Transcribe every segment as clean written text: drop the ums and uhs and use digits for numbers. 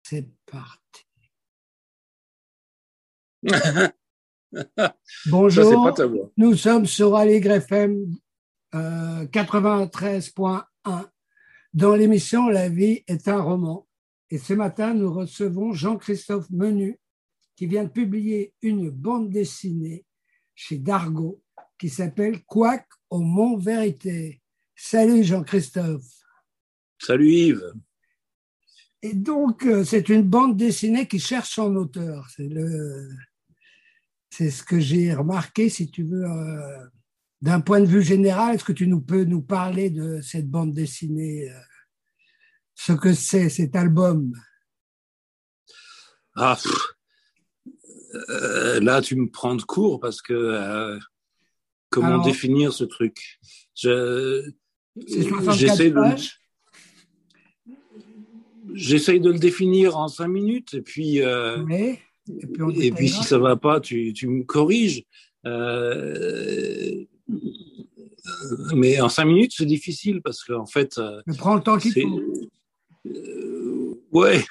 C'est parti. Ça, c'est pas Bonjour, ta voix. nous sommes sur Aligre FM 93.1 dans l'émission La vie est un roman. Et ce matin, nous recevons Jean-Christophe Menu qui vient de publier une bande dessinée chez Dargaud qui s'appelle Couac au Mont-Vérité. Salut Jean-Christophe. Salut Yves. Et donc, c'est une bande dessinée qui cherche son auteur. C'est ce que j'ai remarqué, si tu veux, d'un point de vue général. Est-ce que tu peux nous parler de cette bande dessinée, ce que c'est, cet album? Là, tu me prends de court parce que comment Alors, définir ce truc? c'est 64 J'essaie pages. de le définir en 5 minutes et puis, Oui, et puis on et puis si détaillera. ça va pas, tu me corriges. Euh, mais en 5 minutes, c'est difficile parce qu'en fait, Mais prends le temps qu'il c'est faut. ouais.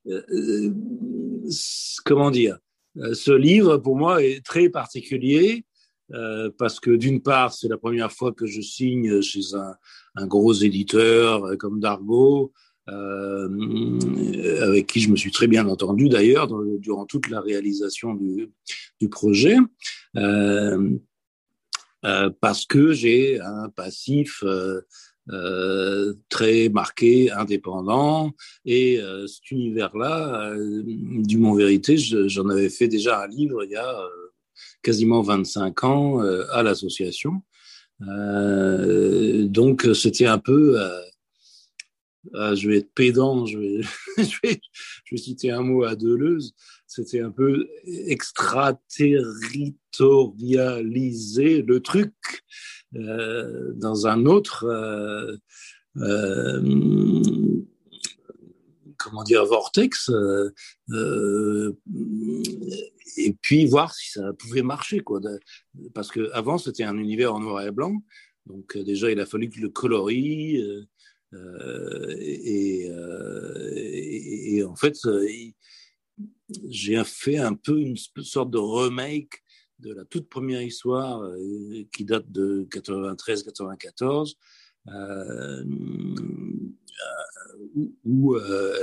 Comment dire? Ce livre, pour moi, est très particulier parce que d'une part, c'est la première fois que je signe chez un gros éditeur comme Dargaud, avec qui je me suis très bien entendu d'ailleurs durant toute la réalisation du projet, parce que j'ai un passif très marqué, indépendant, et cet univers-là du Mont-Vérité, j'en avais fait déjà un livre il y a quasiment 25 ans à l'association. Donc c'était un peu, je vais être pédant, je vais citer un mot à Deleuze, c'était un peu extraterritorialiser le truc dans un autre comment dire vortex et puis voir si ça pouvait marcher quoi, parce que avant c'était un univers en noir et blanc, donc déjà il a fallu que je le colorie et en fait j'ai fait un peu une sorte de remake de la toute première histoire qui date de 93-94, où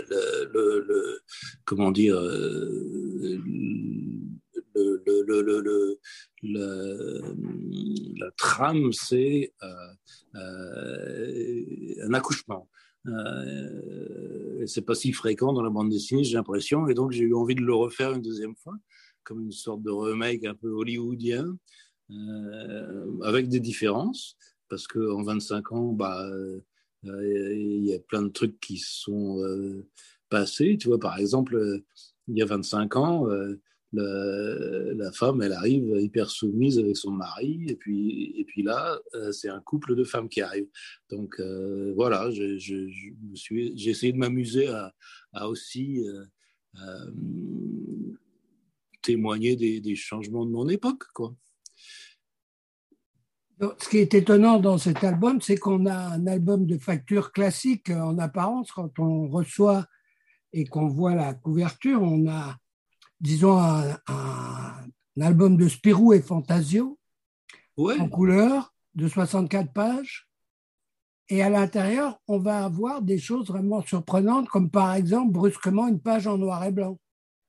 comment dire la trame c'est un accouchement. C'est pas si fréquent dans la bande dessinée, j'ai l'impression, et donc j'ai eu envie de le refaire une deuxième fois, comme une sorte de remake un peu hollywoodien, avec des différences, parce qu'en 25 ans, il y a plein de trucs qui sont passés. Tu vois, par exemple, il y a 25 ans, la femme, elle arrive hyper soumise avec son mari, et puis là, c'est un couple de femmes qui arrive. Donc voilà, j'ai essayé de m'amuser à aussi témoigner des changements de mon époque, quoi. Donc, ce qui est étonnant dans cet album, c'est qu'on a un album de facture classique en apparence. Quand on reçoit et qu'on voit la couverture, on a, disons, un album de Spirou et Fantasio en Ouais. couleur de 64 pages. Et à l'intérieur, on va avoir des choses vraiment surprenantes, comme par exemple, brusquement, une page en noir et blanc.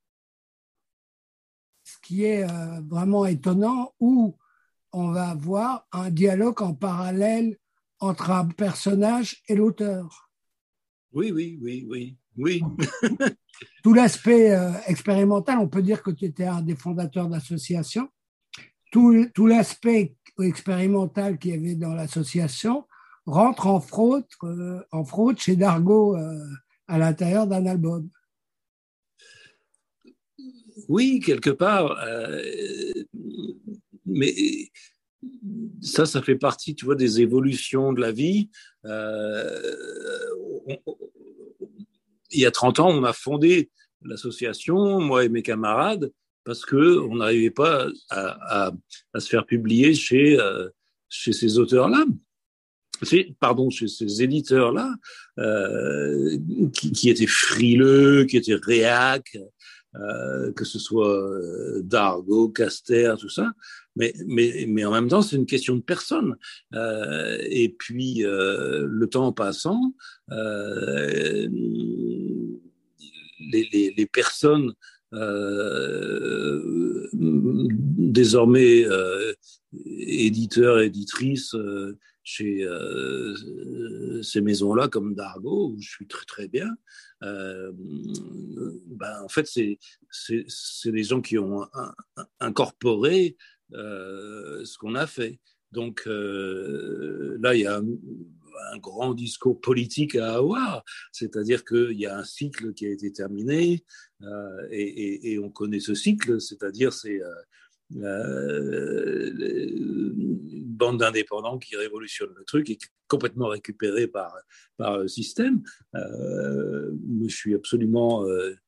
Ce qui est vraiment étonnant, où on va avoir un dialogue en parallèle entre un personnage et l'auteur. Oui. Tout l'aspect expérimental, on peut dire que tu étais un des fondateurs d'association. Tout l'aspect expérimental qu'il y avait dans l'association rentre en fraude chez Dargaud à l'intérieur d'un album. Oui, quelque part. Mais ça fait partie, tu vois, des évolutions de la vie. Il y a 30 ans, on a fondé l'association, moi et mes camarades, parce qu'on n'arrivait pas à se faire publier chez ces auteurs-là. chez ces éditeurs-là, qui étaient frileux, qui étaient réac, que ce soit Dargaud, Caster, tout ça. Mais en même temps, c'est une question de personne. Et puis, le temps passant, les personnes désormais éditeurs, éditrices chez ces maisons-là comme Dargaud, où je suis très très bien, en fait, c'est des gens qui ont incorporé ce qu'on a fait. Donc là, il y a un grand discours politique à avoir, c'est-à-dire qu'il y a un cycle qui a été terminé et on connaît ce cycle, c'est-à-dire c'est une bande d'indépendants qui révolutionne le truc et complètement récupéré par le système. Je suis absolument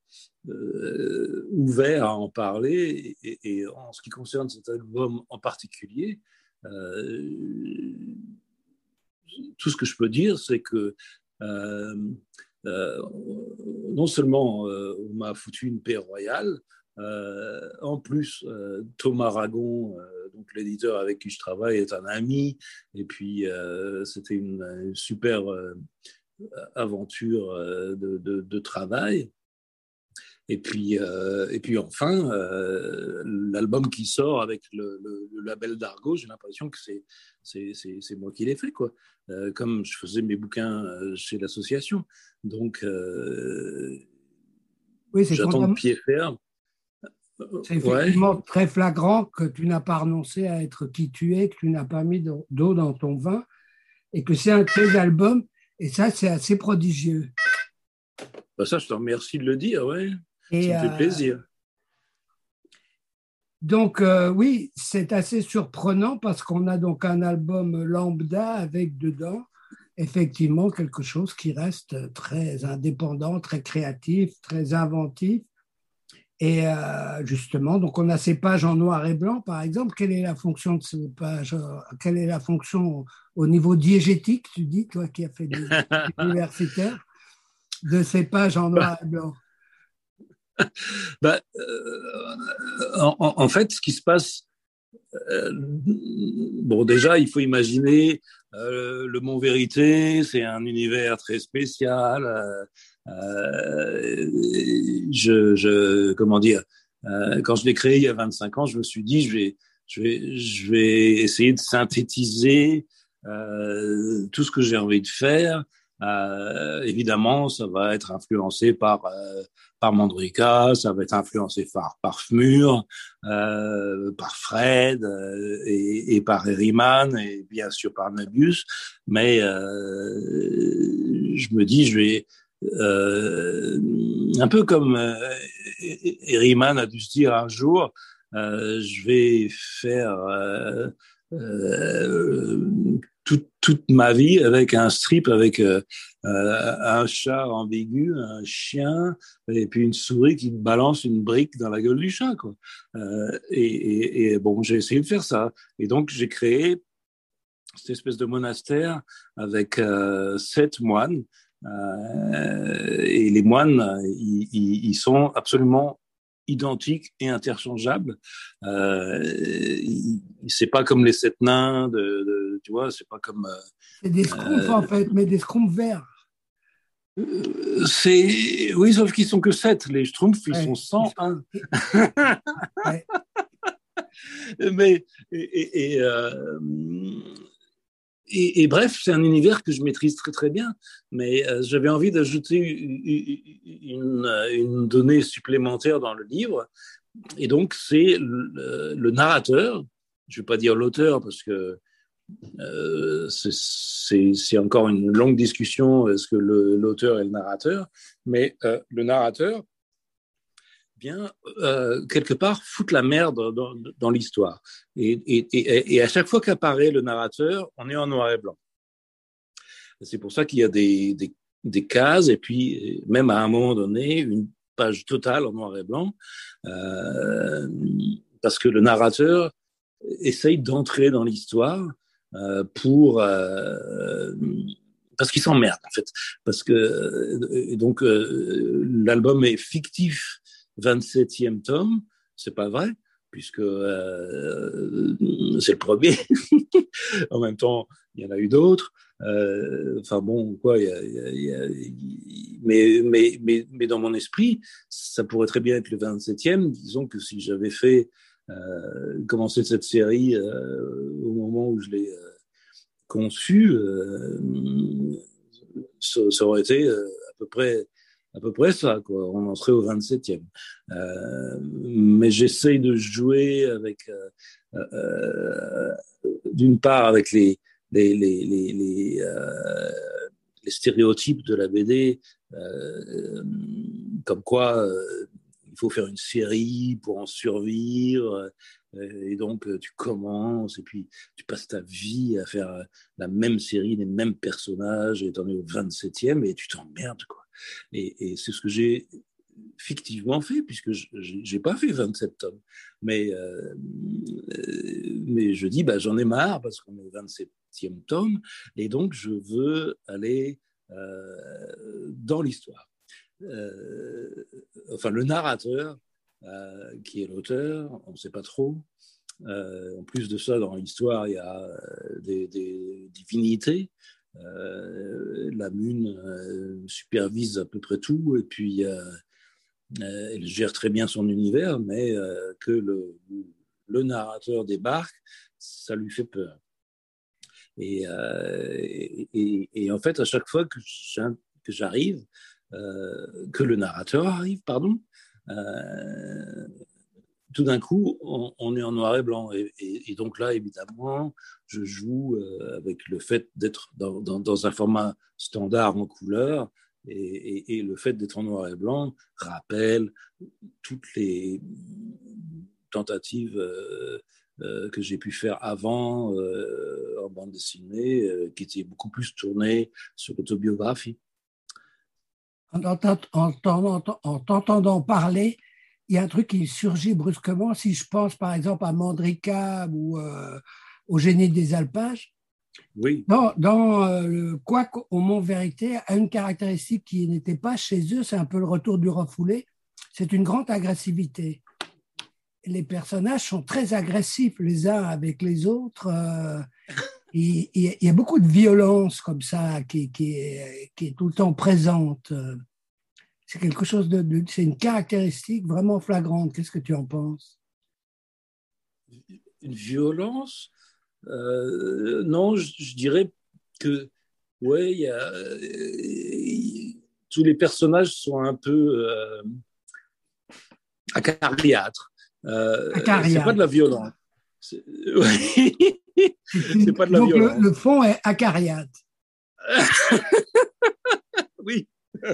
ouvert à en parler et en ce qui concerne cet album en particulier, tout ce que je peux dire, c'est que non seulement on m'a foutu une paix royale, en plus, Thomas Ragon, donc l'éditeur avec qui je travaille, est un ami, et puis c'était une super aventure de travail. Et puis enfin, l'album qui sort avec le label Dargaud, j'ai l'impression que c'est moi qui l'ai fait, quoi. Comme je faisais mes bouquins chez l'association. Donc, Oui, j'attends de pied ferme. C'est effectivement très flagrant que tu n'as pas renoncé à être qui tu es, que tu n'as pas mis d'eau dans ton vin, et que c'est un de tes albums, et ça, c'est assez prodigieux. Ça, je te remercie de le dire, ouais. Et, ça me fait plaisir. Donc, oui, c'est assez surprenant parce qu'on a donc un album lambda avec dedans, effectivement, quelque chose qui reste très indépendant, très créatif, très inventif. Et justement, donc on a ces pages en noir et blanc, par exemple. Quelle est la fonction de ces pages? Quelle est la fonction au niveau diégétique, tu dis, toi qui as fait des universitaires, de ces pages en noir et blanc? En fait, ce qui se passe, bon, déjà, il faut imaginer le Mont Vérité, c'est un univers très spécial. Comment dire, quand je l'ai créé il y a 25 ans, je me suis dit, je vais essayer de synthétiser tout ce que j'ai envie de faire. Évidemment, ça va être influencé par Mandrika, ça va être influencé par Fmur, par Fred et par Herriman et bien sûr par Möbius. Mais je me dis, je vais un peu comme Herriman a dû se dire un jour, je vais faire toute ma vie avec un strip avec un chat ambigu, un chien et puis une souris qui balance une brique dans la gueule du chat, quoi. Et bon, j'ai essayé de faire ça. Et donc, j'ai créé cette espèce de monastère avec 7 moines. Et les moines, ils sont absolument identiques et interchangeables. C'est pas comme les 7 nains, tu vois, c'est pas comme... c'est des schtroumpfs en fait, mais des schtroumpfs verts. Oui, sauf qu'ils sont que 7. Les schtroumpfs, ils sont 101. Ouais. Mais et bref, c'est un univers que je maîtrise très très bien, mais j'avais envie d'ajouter une donnée supplémentaire dans le livre, et donc c'est le narrateur. Je ne vais pas dire l'auteur parce que c'est encore une longue discussion, est-ce que l'auteur est le narrateur, mais le narrateur vient quelque part foutre la merde dans l'histoire. Et à chaque fois qu'apparaît le narrateur, on est en noir et blanc. C'est pour ça qu'il y a des cases, et puis même à un moment donné, une page totale en noir et blanc, parce que le narrateur essaye d'entrer dans l'histoire pour parce qu'ils s'emmerdent en fait, parce que donc l'album est fictif, 27e tome, c'est pas vrai puisque c'est le premier. En même temps, il y en a eu d'autres. Enfin bon, quoi, mais dans mon esprit, ça pourrait très bien être le 27e. Disons que si j'avais fait commencer cette série au moment où je l'ai conçue, ça aurait été à peu près ça, quoi. On en serait au 27e. Mais j'essaye de jouer avec, d'une part, avec les, les, les, les, euh, les stéréotypes de la BD, comme quoi il faut faire une série pour en survivre. Et donc, tu commences et puis tu passes ta vie à faire la même série, les mêmes personnages, et t'en es au 27e et tu t'emmerdes, quoi. Et c'est ce que j'ai fictivement fait, puisque je n'ai pas fait 27 tomes. Mais, mais je dis, bah, j'en ai marre parce qu'on est au 27e tome, et donc je veux aller dans l'histoire. Enfin, le narrateur, qui est l'auteur, on ne sait pas trop. En plus de ça, dans l'histoire, il y a des divinités. La Mune supervise à peu près tout, et puis elle gère très bien son univers, mais que le narrateur débarque, ça lui fait peur. Et en fait, à chaque fois que j'arrive, que le narrateur arrive, pardon, tout d'un coup, on est en noir et blanc. Et donc là, évidemment, je joue avec le fait d'être dans un format standard en couleur, et le fait d'être en noir et blanc rappelle toutes les tentatives que j'ai pu faire avant en bande dessinée, qui étaient beaucoup plus tournées sur l'autobiographie. En t'entendant parler, il y a un truc qui surgit brusquement. Si je pense par exemple à Mandrika ou au Génie des Alpages, oui. Dans le Couac au Mont-Vérité a une caractéristique qui n'était pas chez eux, c'est un peu le retour du refoulé, c'est une grande agressivité. Les personnages sont très agressifs les uns avec les autres. Il y a beaucoup de violence comme ça qui est tout le temps présente. C'est quelque chose c'est une caractéristique vraiment flagrante. Qu'est-ce que tu en penses? Une violence non, je dirais que ouais, tous les personnages sont un peu acariâtres. C'est pas de la violence. C'est pas de la donc violence. le fond est acariâtre. Oui.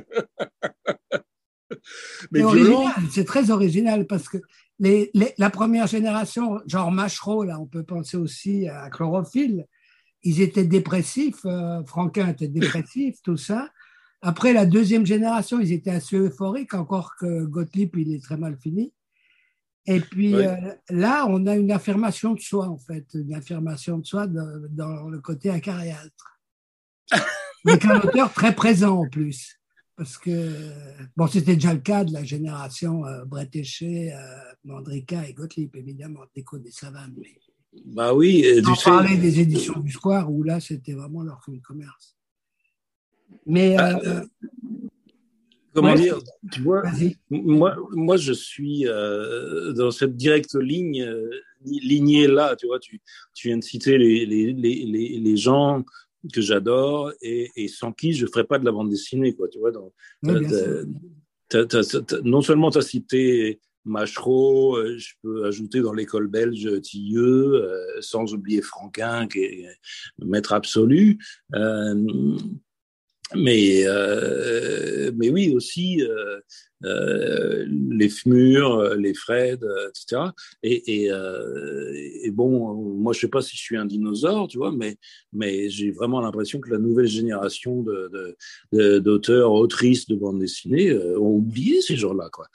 Mais original, c'est très original parce que la première génération, genre Machereau, là, on peut penser aussi à Chlorophylle, ils étaient dépressifs, Franquin était dépressif, tout ça. Après la deuxième génération, ils étaient assez euphoriques, encore que Gottlieb, il est très mal fini. Et puis oui. Là, on a une affirmation de soi, en fait, une affirmation de soi dans le côté acariâtre. Avec un auteur très présent en plus. Parce que, bon, c'était déjà le cas de la génération Bretéché, Mandrika et Gottlieb, évidemment, Déco des Savanes. Mais bah oui, on parlait des éditions du Square, où là, c'était vraiment leur fonds de commerce. Mais. Comment dire, tu vois, moi, je suis dans cette directe lignée là, tu vois, tu viens de citer les gens que j'adore et sans qui je ferais pas de la bande dessinée, quoi, tu vois. Non seulement tu as cité Machereau, je peux ajouter dans l'école belge Tilleux, sans oublier Franquin, qui est maître absolu. Mais oui aussi les FMUR, les Fred, etc. Et bon, moi, je sais pas si je suis un dinosaure, tu vois, mais j'ai vraiment l'impression que la nouvelle génération d'auteurs, autrices de bande dessinée ont oublié ces gens-là, quoi.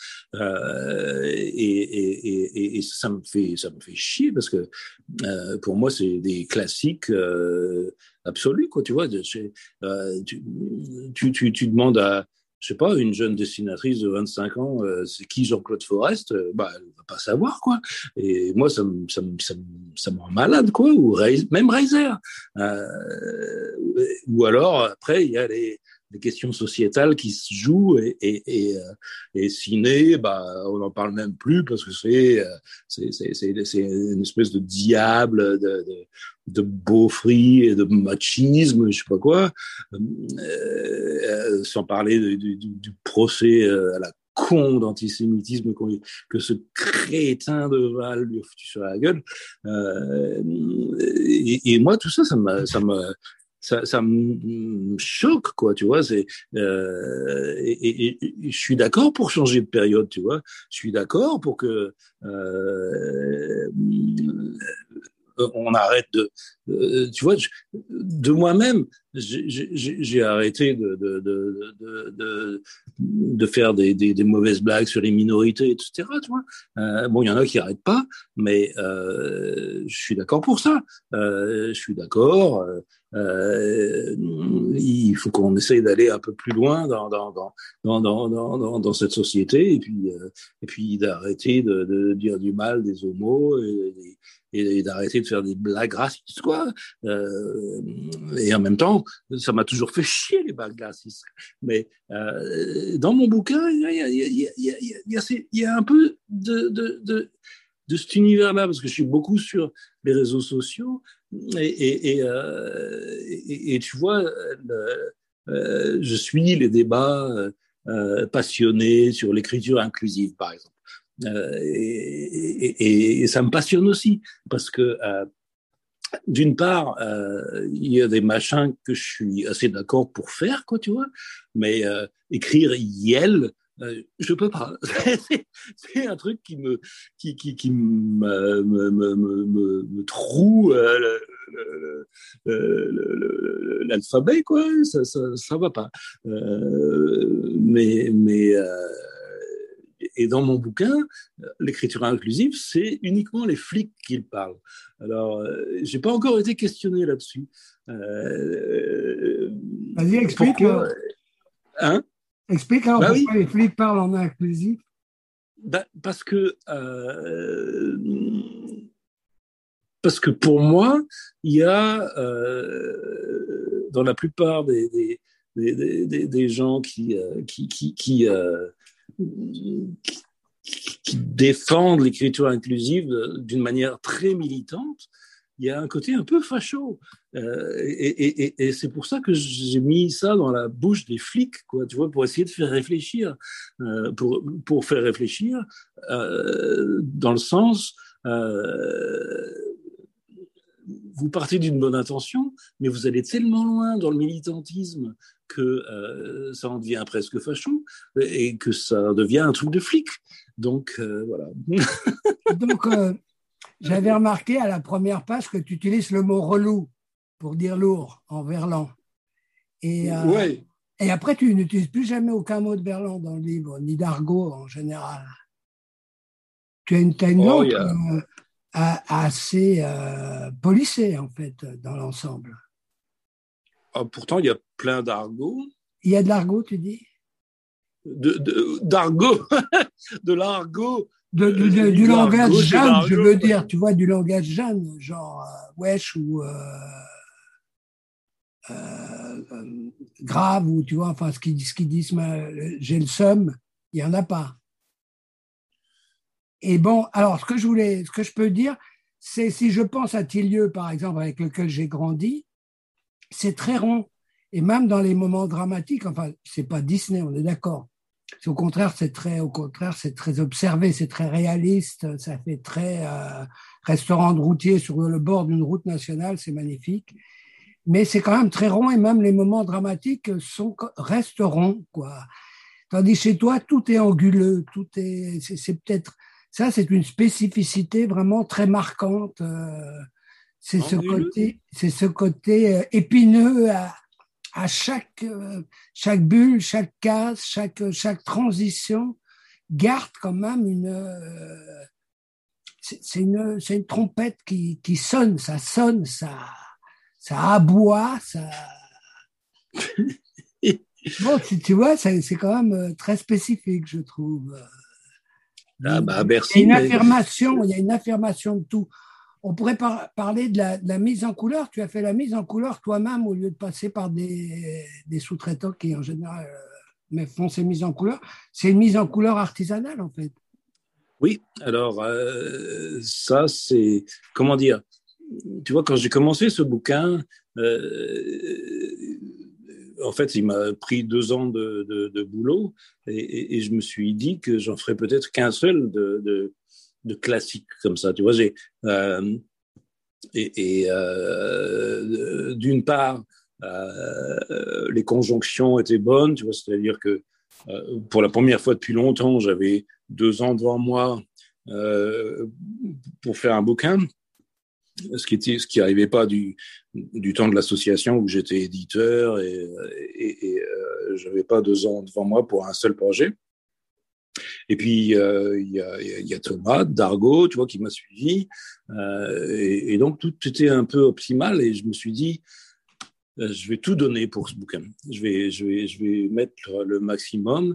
Et ça me fait chier parce que pour moi, c'est des classiques absolus, quoi. Tu vois, tu demandes à, je sais pas, une jeune dessinatrice de 25 ans, c'est qui Jean-Claude Forest, bah, elle va pas savoir, quoi. Et moi, ça me rend malade, quoi. Ou même Reiser. Euh, ou alors, après, il y a les questions sociétales qui se jouent et ciné, bah, on n'en parle même plus parce que c'est une espèce de diable de beaufrie et de machisme, je sais pas quoi, sans parler du procès à la con d'antisémitisme que ce crétin de Val lui a foutu sur la gueule. Et moi, tout ça, ça me choque, quoi, tu vois. Et je suis d'accord pour changer de période, tu vois. Je suis d'accord pour que on arrête tu vois, de moi-même, j'ai arrêté de faire des mauvaises blagues sur les minorités, etc. Tu vois. Bon, il y en a qui n'arrêtent pas, mais je suis d'accord pour ça. Je suis d'accord. Il faut qu'on essaye d'aller un peu plus loin dans cette société et puis d'arrêter de dire du mal des homos et d'arrêter de faire des blagues racistes, quoi. Et en même temps, ça m'a toujours fait chier les blagues racistes. Mais dans mon bouquin, il y a un peu de cet univers-là, parce que je suis beaucoup sur les réseaux sociaux, et tu vois, je suis les débats passionnés sur l'écriture inclusive, par exemple. Et ça me passionne aussi, parce que d'une part, il y a des machins que je suis assez d'accord pour faire, quoi, tu vois, mais écrire Yel, je peux pas. C'est un truc qui me troue l'alphabet, quoi. Ça va pas. Et dans mon bouquin, l'écriture inclusive, c'est uniquement les flics qui parlent. Alors, j'ai pas encore été questionné là-dessus. Vas-y, explique. Pourquoi hein Explique alors bah pourquoi oui, les flics parlent en inclusif. Parce que pour moi, il y a dans la plupart des gens qui défendent l'écriture inclusive d'une manière très militante, il y a un côté un peu facho. Et c'est pour ça que j'ai mis ça dans la bouche des flics, quoi, tu vois, pour essayer de faire réfléchir, pour faire réfléchir dans le sens, vous partez d'une bonne intention, mais vous allez tellement loin dans le militantisme que ça en devient presque facho et que ça devient un truc de flic. Donc, voilà. Donc, j'avais remarqué à la première page que tu utilises le mot relou pour dire lourd en verlan. Ouais. Et après, tu n'utilises plus jamais aucun mot de verlan dans le livre, ni d'argot en général. T'as une Oh, langue il y a... assez policée, en fait, dans l'ensemble. Ah, pourtant, il y a plein d'argot. Il y a de l'argot, tu dis? D'argot, de l'argot. J'ai dit Du de langage l'argot, c'est jeune, je l'argot. veux dire, tu vois, du langage jeune, genre wesh ou grave, ou tu vois, enfin, ce qu'ils disent, j'ai le seum, il n'y en a pas. Et bon, alors, ce que je peux dire, c'est si je pense à Tillieu, par exemple, avec lequel j'ai grandi, c'est très rond. Et même dans les moments dramatiques, enfin, c'est pas Disney, on est d'accord. Au contraire, c'est très observé, c'est très réaliste, ça fait très restaurant de routier sur le bord d'une route nationale, c'est magnifique. Mais c'est quand même très rond et même les moments dramatiques restent ronds, quoi. Tandis chez toi, tout est anguleux, c'est peut-être, ça, c'est une spécificité vraiment très marquante. Anguleux? C'est ce côté épineux à chaque bulle, chaque case, chaque transition garde quand même c'est une trompette qui sonne, ça aboie, ça. Bon, tu vois, c'est quand même très spécifique, je trouve. Ah, bah, à Il y a Bercy, une mais affirmation, il y a une affirmation de tout. On pourrait parler de la mise en couleur. Tu as fait la mise en couleur toi-même au lieu de passer par des sous-traitants qui, en général, mais font ces mises en couleur. C'est une mise en couleur artisanale, en fait. oui, alors ça, c'est, comment dire, tu vois, quand j'ai commencé ce bouquin, en fait, il m'a pris 2 ans de boulot et je me suis dit que j'en ferais peut-être qu'un seul de classique comme ça. Tu vois, euh, d'une part, les conjonctions étaient bonnes, tu vois, c'est-à-dire que pour la première fois depuis longtemps, j'avais 2 ans devant moi euh, pour faire un bouquin, ce qui arrivait pas du temps de l'association où j'étais éditeur et j'avais pas 2 ans devant moi pour un seul projet. Et puis il y a Thomas Dargaud, tu vois, qui m'a suivi, et donc tout était un peu optimal et je me suis dit je vais tout donner pour ce bouquin. Je vais mettre le maximum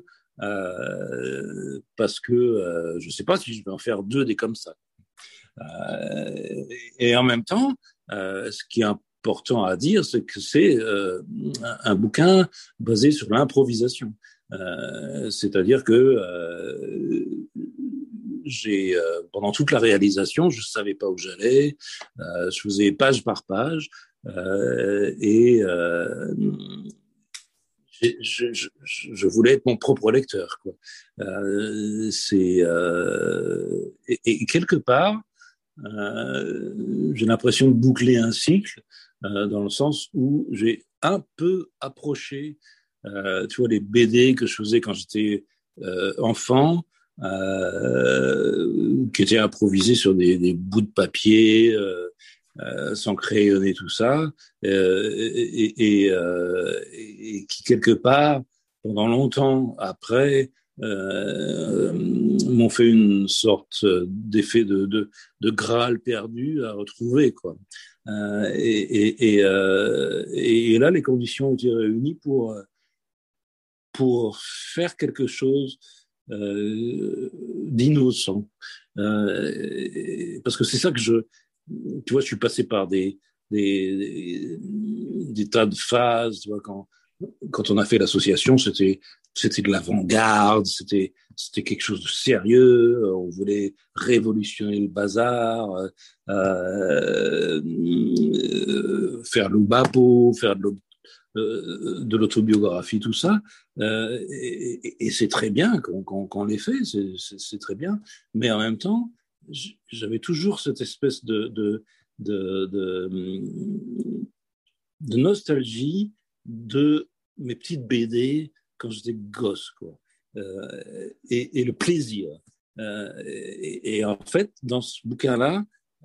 parce que je ne sais pas si je vais en faire 2 des comme ça. Et en même temps, ce qui est important à dire, c'est que c'est un bouquin basé sur l'improvisation. C'est-à-dire que pendant toute la réalisation, je ne savais pas où j'allais, je faisais page par page, et je voulais être mon propre lecteur, quoi. Et quelque part, j'ai l'impression de boucler un cycle dans le sens où j'ai un peu approché, tu vois, les BD que je faisais quand j'étais enfant, qui étaient improvisés sur des bouts de papier, sans crayonner tout ça, et qui quelque part, pendant longtemps après, m'ont fait une sorte d'effet de Graal perdu à retrouver, quoi. Et là, les conditions étaient réunies pour faire quelque chose d'innocent. Parce que c'est ça que tu vois, je suis passé par des tas de phases, tu vois, quand on a fait l'association, c'était de l'avant-garde, c'était quelque chose de sérieux, on voulait révolutionner le bazar, faire l'oubapo, faire de l'autobiographie, tout ça, et c'est très bien qu'on l'ait fait, c'est très bien, mais en même temps, j'avais toujours cette espèce de, de, de nostalgie de mes petites BD quand j'étais gosse, quoi. Et le plaisir. Et en fait, dans ce bouquin-là,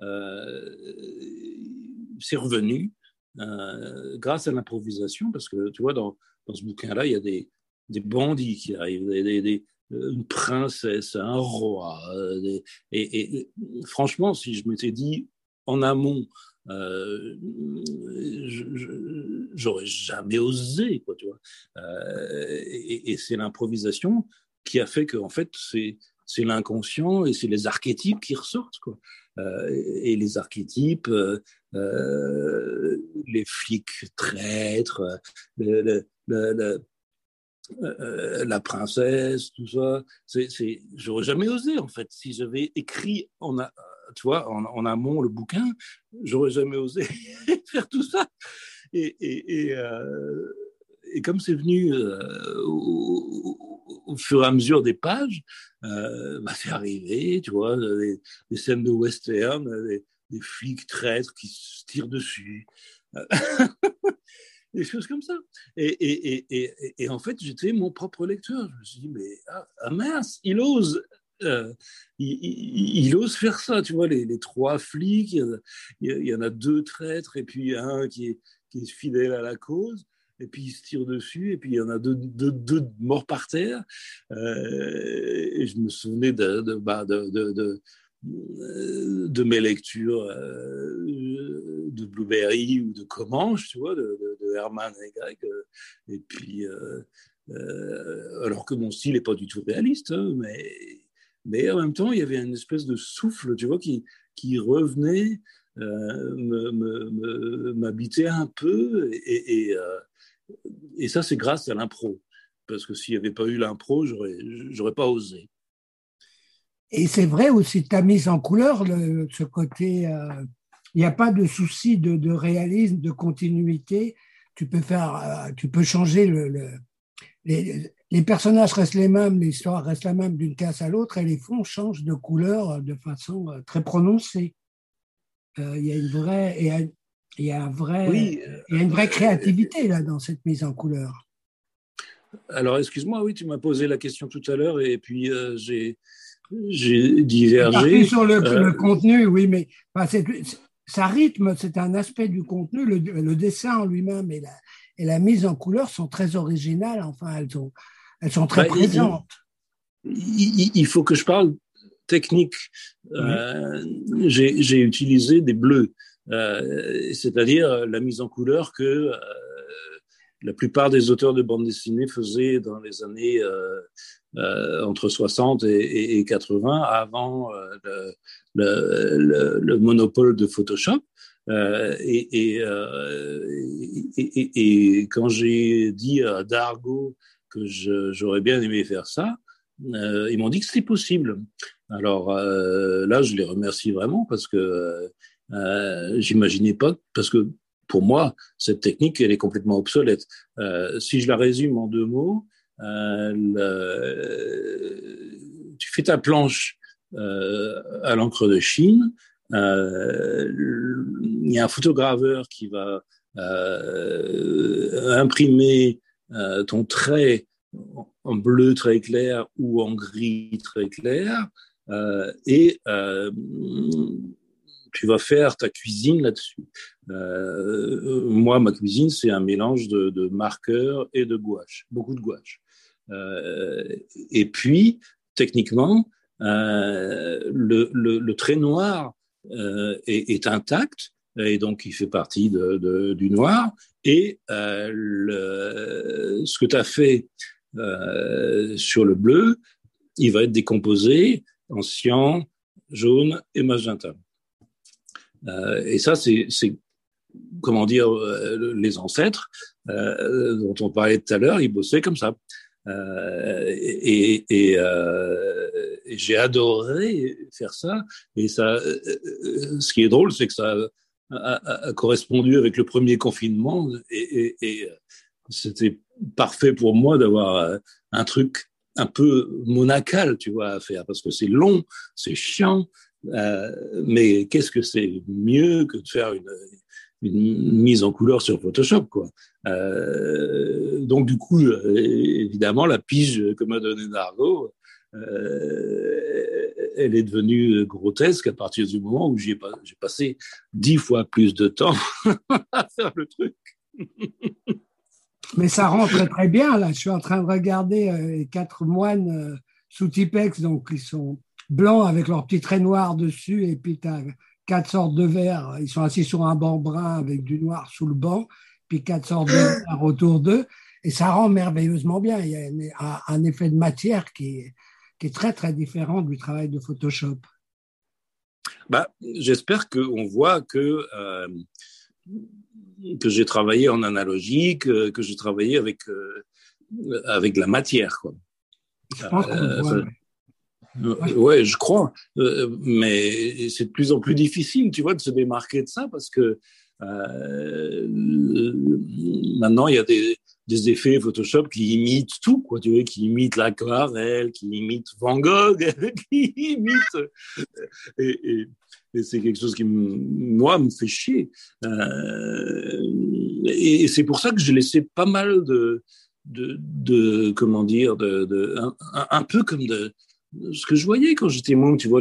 c'est revenu grâce à l'improvisation, parce que tu vois, dans ce bouquin-là, il y a des bandits qui arrivent, une princesse, un roi. Franchement, si je m'étais dit en amont, j'aurais jamais osé, quoi, tu vois. Et c'est l'improvisation qui a fait que, en fait, c'est l'inconscient et c'est les archétypes qui ressortent, quoi. Et les archétypes, les flics traîtres, la princesse, tout ça. J'aurais jamais osé, en fait. Si j'avais écrit tu vois, en amont le bouquin, j'aurais jamais osé faire tout ça. Et, et, et, euh, et comme c'est venu au fur et à mesure des pages, bah, c'est arrivé, tu vois, des scènes de western, des flics traîtres qui se tirent dessus. des choses comme ça. Et en fait, j'étais mon propre lecteur. Je me suis dit, mais mince, il ose faire ça, tu vois, les trois flics, il y en a deux traîtres, et puis un qui est fidèle à la cause, et puis il se tire dessus, et puis il y en a deux morts par terre. Et je me souvenais de mes lectures de Blueberry ou de Comanche, tu vois, de Hermann Hegel. Et puis, alors que mon style n'est pas du tout réaliste, hein, mais en même temps, il y avait une espèce de souffle, tu vois, qui revenait m'habiter un peu. Et ça, c'est grâce à l'impro. Parce que s'il n'y avait pas eu l'impro, j'aurais pas osé. Et c'est vrai aussi ta mise en couleur, ce côté, il n'y a pas de souci de réalisme, de continuité. Tu peux changer les personnages restent les mêmes, l'histoire reste la même d'une case à l'autre, et les fonds changent de couleur de façon très prononcée. Il y a une vraie, il y a un vrai, Oui. il y a une vraie créativité là dans cette mise en couleur. Alors, excuse-moi, oui, tu m'as posé la question tout à l'heure, et puis j'ai divergé. Sur le contenu, oui, mais enfin, ça rythme, c'est un aspect du contenu. Le dessin en lui-même et la mise en couleur sont très originales. Enfin, elles sont très présentes. Il faut que je parle technique. Oui. J'ai utilisé des bleus, c'est-à-dire la mise en couleur que la plupart des auteurs de bande dessinée faisaient dans les années entre 60 et 80, avant le monopole de Photoshop. Et quand j'ai dit à Dargaud que j'aurais bien aimé faire ça, ils m'ont dit que c'était possible. Alors là, je les remercie vraiment parce que j'imaginais pas, parce que pour moi, cette technique, elle est complètement obsolète. Si je la résume en deux mots, tu fais ta planche à l'encre de Chine. Il y a un photograveur qui va imprimer ton trait en bleu très clair ou en gris très clair, et tu vas faire ta cuisine là-dessus. Moi, ma cuisine, c'est un mélange de marqueur et de gouache, beaucoup de gouache. Et puis, techniquement, le trait noir est intact, et donc il fait partie du noir. Et ce que tu as fait sur le bleu, il va être décomposé en cyan, jaune et magenta. Et ça, c'est comment dire, les ancêtres dont on parlait tout à l'heure, ils bossaient comme ça. Et j'ai adoré faire ça. Et ça, ce qui est drôle, c'est que ça a correspondu avec le premier confinement, et c'était parfait pour moi d'avoir un truc un peu monacal, tu vois, à faire, parce que c'est long, c'est chiant, mais qu'est-ce que c'est mieux que de faire une mise en couleur sur Photoshop, quoi. Donc du coup, évidemment, la pige que m'a donnée Dargaud, elle est devenue grotesque à partir du moment où j'ai passé 10 fois plus de temps à faire le truc. Mais ça rend très très bien. Là, je suis en train de regarder les 4 moines sous Tipex, donc ils sont blancs avec leurs petits traits noirs dessus, et puis tu as 4 sortes de verres. Ils sont assis sur un banc brun avec du noir sous le banc, puis 4 sortes de verres autour d'eux, et ça rend merveilleusement bien. Il y a un effet de matière qui est très très différent du travail de Photoshop. J'espère qu'on voit que j'ai travaillé en analogique, que j'ai travaillé avec la matière, quoi. Je pense qu'on le voit. Ouais, je crois. Mais c'est de plus en plus difficile, tu vois, de se démarquer de ça, parce que maintenant, il y a des effets Photoshop qui imitent tout, quoi, tu vois, qui imitent l'aquarelle, qui imitent Van Gogh, qui imitent... Et c'est quelque chose qui, moi, me fait chier. et c'est pour ça que j'ai laissé pas mal comment dire, un peu comme de ce que je voyais quand j'étais môme, tu vois,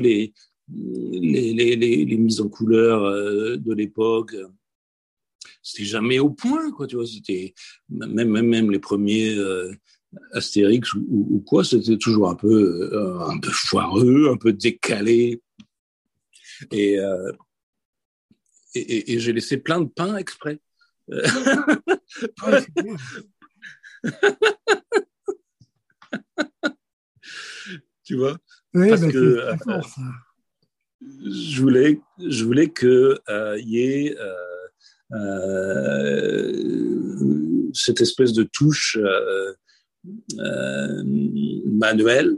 les mises en couleur de l'époque. C'était jamais au point, quoi, tu vois. C'était même les premiers Astérix ou quoi, c'était toujours un peu foireux, un peu décalé. Et, euh, et j'ai laissé plein de pain exprès. Ouais, c'est bien. Tu vois, Oui, parce ben c'est que très fort, ça. je voulais que y ait cette espèce de touche manuelle,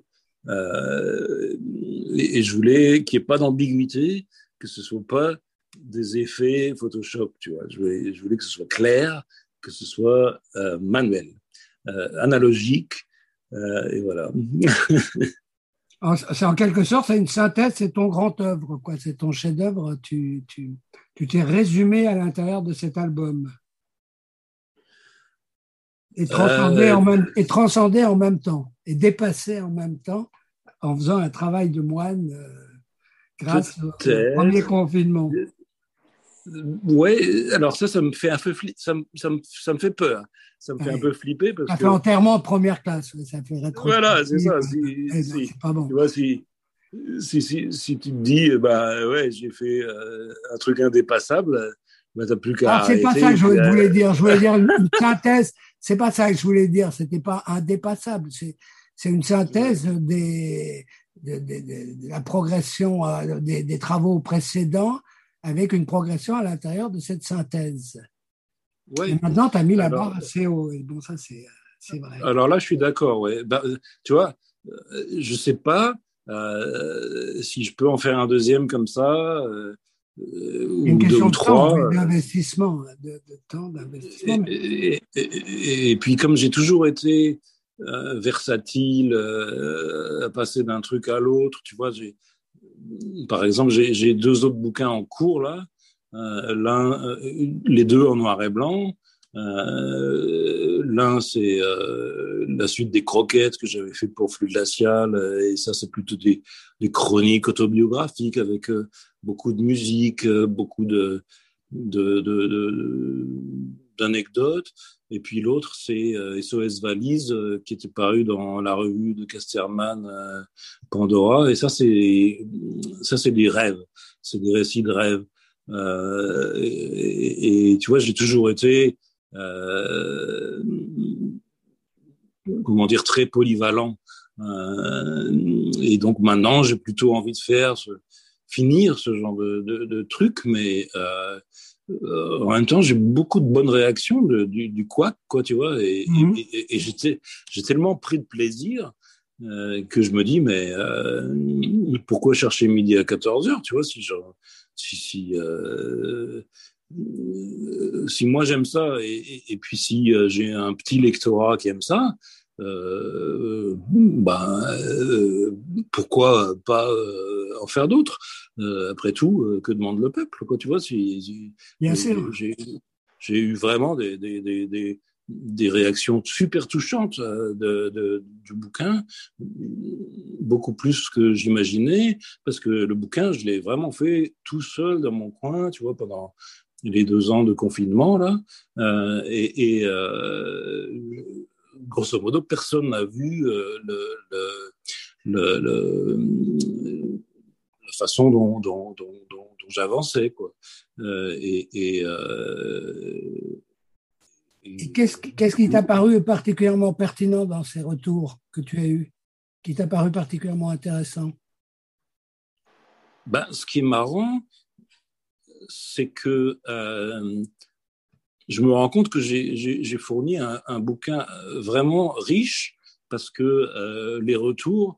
et je voulais qu'il n'y ait pas d'ambiguïté, que ce soit pas des effets Photoshop, tu vois. Je voulais que ce soit clair, que ce soit manuel, analogique, et voilà. C'est en quelque sorte, c'est une synthèse, c'est ton grand œuvre, quoi. C'est ton chef-d'œuvre. Tu t'es résumé à l'intérieur de cet album Euh, et transcendé en même temps et dépassé en même temps en faisant un travail de moine grâce au premier Peut-être. confinement. Ouais, alors ça me fait un peu ça me fait peur. Ça me fait un Ouais. peu flipper parce Ça fait que enterrement de première classe, ouais, ça fait voilà, c'est rétrospective. ça. Non, c'est pas bon. Tu vois, si tu te dis, bah ouais, j'ai fait un truc indépassable, bah t'as plus qu'à Alors, c'est pas ça arrêter. que Et je puis, voulais dire. Je voulais dire une synthèse. C'est pas ça que je voulais dire. C'était pas indépassable. C'est une synthèse de la progression des travaux précédents avec une progression à l'intérieur de cette synthèse. Et ouais. maintenant, tu as mis la Alors, barre assez haut. Et bon, ça, c'est vrai. alors là, je suis d'accord. Ouais. Bah, tu vois, je sais pas si je peux en faire un deuxième comme ça, Il y a une ou deux question ou de temps trois. et d'investissement, de temps, d'investissement. Mais Et puis comme j'ai toujours été versatile, à passer d'un truc à l'autre, tu vois, par exemple, j'ai deux autres bouquins en cours là, les deux en noir et blanc. L'un, c'est la suite des croquettes que j'avais fait pour Flux Glacial, et ça, c'est plutôt des chroniques autobiographiques avec beaucoup de musique, beaucoup de, d'anecdotes. Et puis l'autre, c'est SOS Valise, qui était paru dans la revue de Casterman, Pandora. Et ça, c'est des rêves, c'est des récits de rêves. Et tu vois, j'ai toujours été, comment dire, très polyvalent. Et donc maintenant, j'ai plutôt envie de finir ce genre de truc, mais en même temps, j'ai beaucoup de bonnes réactions du couac, quoi, tu vois, et j'ai tellement pris de plaisir que je me dis, mais pourquoi chercher midi à 14h, tu vois, si moi j'aime ça, et puis si j'ai un petit lectorat qui aime ça, ben, pourquoi pas en faire d'autres. Après tout, que demande le peuple, quoi, tu vois, bien j'ai sûr. j'ai- j'ai- j'ai eu vraiment des réactions super touchantes du bouquin, beaucoup plus que j'imaginais, parce que le bouquin, je l'ai vraiment fait tout seul dans mon coin, tu vois, pendant les 2 ans de confinement, là. Grosso modo, personne n'a vu la façon dont j'avançais, quoi. Euh, et, et, euh, Et et, qu'est-ce qui t'a paru particulièrement pertinent dans ces retours que tu as eus, qui t'a paru particulièrement intéressant? ben, ce qui est marrant, c'est que je me rends compte que j'ai fourni un bouquin vraiment riche, parce que les retours,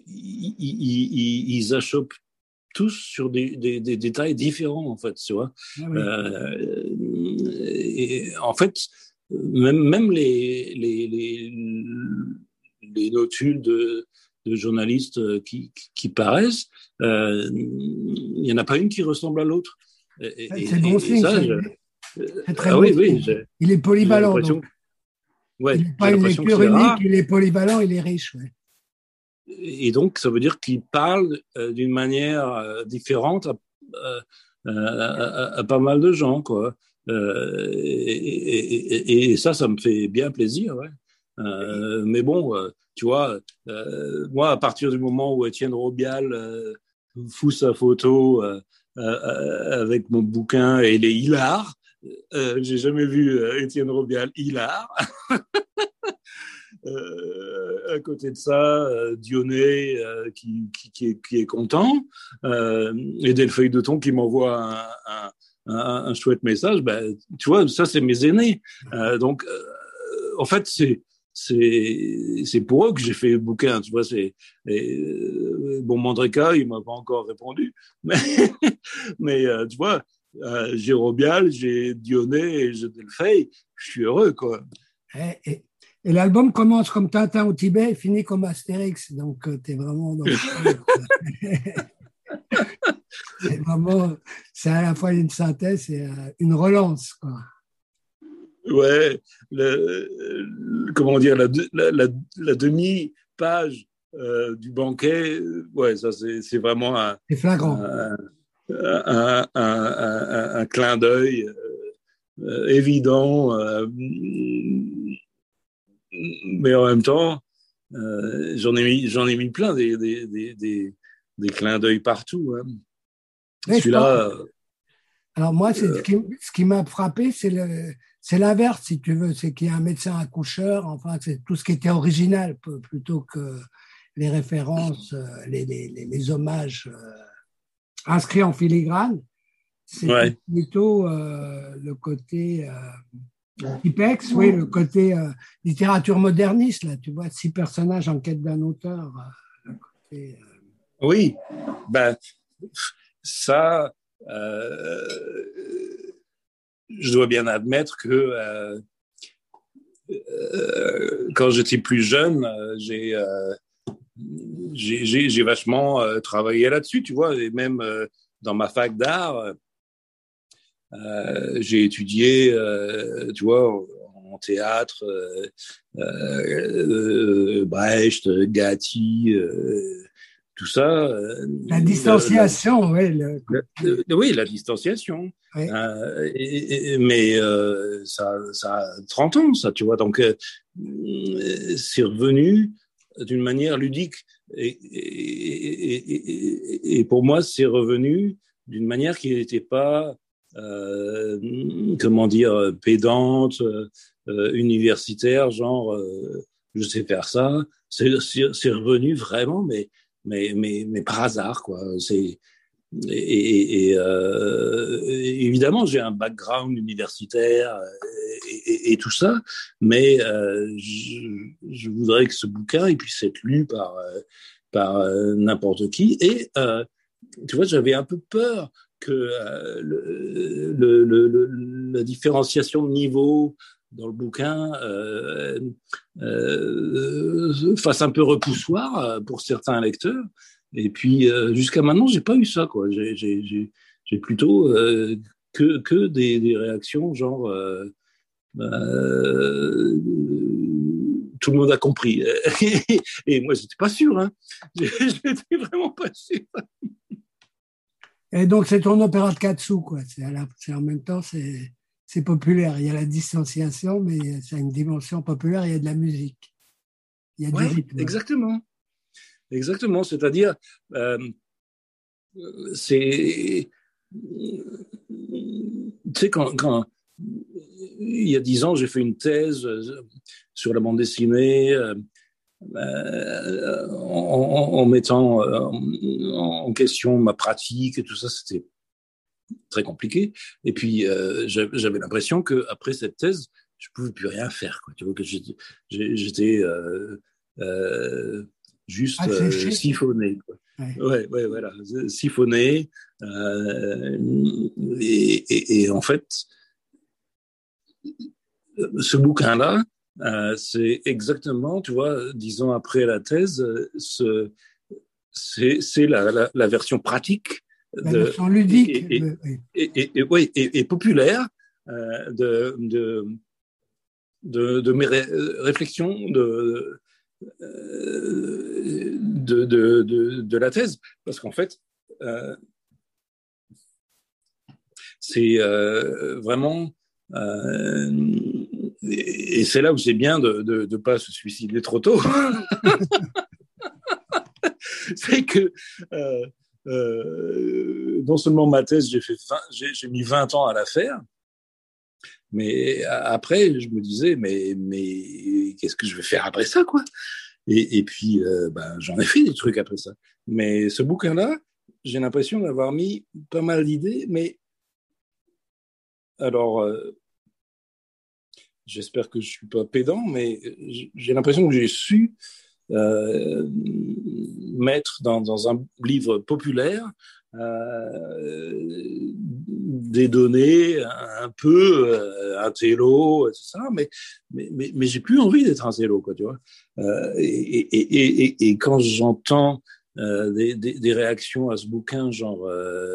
ils achoppent tous sur des détails différents, en fait, tu vois. Ah oui. Et en fait, même les notules de journalistes qui paraissent, il n'y en a pas une qui ressemble à l'autre. C'est bon Et signe, ça, ça. C'est très Ah beau. oui, oui, Il est j'ai polyvalent, l'impression, donc. ouais, Il n'est j'ai pas une l'impression que lecture c'est unique, rare. il est polyvalent, il est riche. Ouais. Et donc, ça veut dire qu'il parle d'une manière différente à pas mal de gens, quoi. Et ça me fait bien plaisir, ouais. Mais bon, tu vois, moi, à partir du moment où Étienne Robial fout sa photo avec mon bouquin et les hilars, j'ai jamais vu Étienne Robial hilar. À côté de ça, Dionnet qui est content, et Delphine de Ton qui m'envoie un chouette message. Ben, tu vois, ça, c'est mes aînés. Donc, en fait, c'est pour eux que j'ai fait le bouquin. Tu vois, bon, Mandreka, il m'a pas encore répondu, mais tu vois, j'ai Robial, j'ai Dionnet et j'ai Delphine. Je suis heureux, quoi. Et l'album commence comme Tintin au Tibet et finit comme Astérix. Donc, tu es vraiment dans le c'est vraiment, c'est à la fois une synthèse et une relance, quoi. Ouais, comment dire, la demi-page du banquet, ouais, ça c'est vraiment C'est flagrant. un, un clin d'œil évident, mais en même temps, j'en ai mis plein des clins d'œil partout. Hein. Ouais, Celui-là. alors moi, ce qui m'a frappé, c'est l'inverse, si tu veux, c'est qu'il y a un médecin accoucheur, enfin, c'est tout ce qui était original, plutôt que les références, les hommages inscrits en filigrane. C'était Ouais. plutôt le côté Tipex, oui, le côté littérature moderniste, là, tu vois, 6 personnages en quête d'un auteur. Le côté, Oui, ben, ça, euh, je dois bien admettre que quand j'étais plus jeune, j'ai vachement travaillé là-dessus, tu vois, et même dans ma fac d'art, j'ai étudié, tu vois, en théâtre, Brecht, Gatti, tout ça. la distanciation, oui. Oui, la distanciation. Oui. Mais ça a 30 ans, ça, tu vois. Donc, c'est revenu d'une manière ludique. Et pour moi, c'est revenu d'une manière qui n'était pas, comment dire, pédante, universitaire, genre, je sais faire ça. C'est revenu vraiment, mais par hasard, quoi. Évidemment, j'ai un background universitaire et tout ça, mais je voudrais que ce bouquin il puisse être lu par n'importe qui. Et tu vois, j'avais un peu peur que la différenciation de niveau dans le bouquin fasse un peu repoussoir pour certains lecteurs. Et puis, jusqu'à maintenant, j'ai pas eu ça, quoi. J'ai plutôt que des réactions genre euh, tout le monde a compris. Et moi, j'étais pas sûr, hein. J'étais vraiment pas sûr. Et donc, c'est ton opéra de 4 sous, quoi. En même temps, c'est populaire. Il y a la distanciation, mais c'est une dimension populaire. Il y a de la musique. Il y a du Ouais, rythme. exactement. Exactement. C'est-à-dire, c'est. Tu sais, quand il y a 10 ans, j'ai fait une thèse sur la bande dessinée en mettant en question ma pratique et tout ça, c'était très compliqué. Et puis, j'avais l'impression qu'après cette thèse, je ne pouvais plus rien faire. Quoi. Tu vois, que j'étais juste Asséché. siphonné. Quoi. Ouais. Ouais, voilà, siphonné. Et en fait, ce bouquin-là, c'est exactement, tu vois, 10 ans après la thèse, c'est la version pratique La version ludique. ouais, et populaire de mes réflexions de la thèse, parce qu'en fait, c'est vraiment et c'est là où c'est bien de pas se suicider trop tôt. C'est que non seulement ma thèse, j'ai mis 20 ans à la faire, mais après, je me disais, mais qu'est-ce que je vais faire après ça, quoi? Et puis, j'en ai fait des trucs après ça. Mais ce bouquin-là, j'ai l'impression d'avoir mis pas mal d'idées, mais alors, j'espère que je suis pas pédant, mais j'ai l'impression que j'ai su mettre dans un livre populaire des données un peu intello, etc. Mais j'ai plus envie d'être intello, quoi, tu vois. Et quand j'entends des réactions à ce bouquin, genre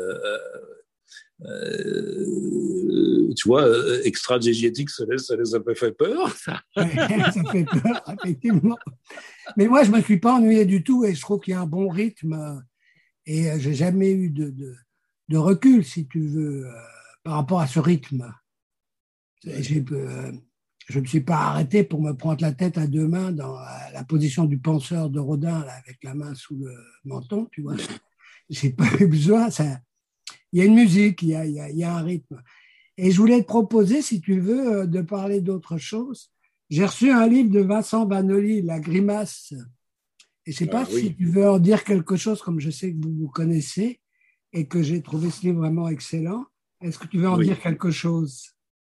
tu vois, extra-diégétique, ça les a pas fait peur. Ouais, ça fait peur, effectivement. Mais moi, je ne me suis pas ennuyé du tout et je trouve qu'il y a un bon rythme et j'ai jamais eu de recul, si tu veux, par rapport à ce rythme. Ouais. Je ne me suis pas arrêté pour me prendre la tête à deux mains dans la position du penseur de Rodin, là, avec la main sous le menton, tu vois. J'ai pas eu besoin. Il y a une musique, il y a un rythme. Et je voulais te proposer, si tu veux, de parler d'autre chose. J'ai reçu un livre de Vincent Vanoli, La Grimace. Et je ne sais pas si Oui. tu veux en dire quelque chose, comme je sais que vous vous connaissez et que j'ai trouvé ce livre vraiment excellent. Est-ce que tu veux en Oui. dire quelque chose?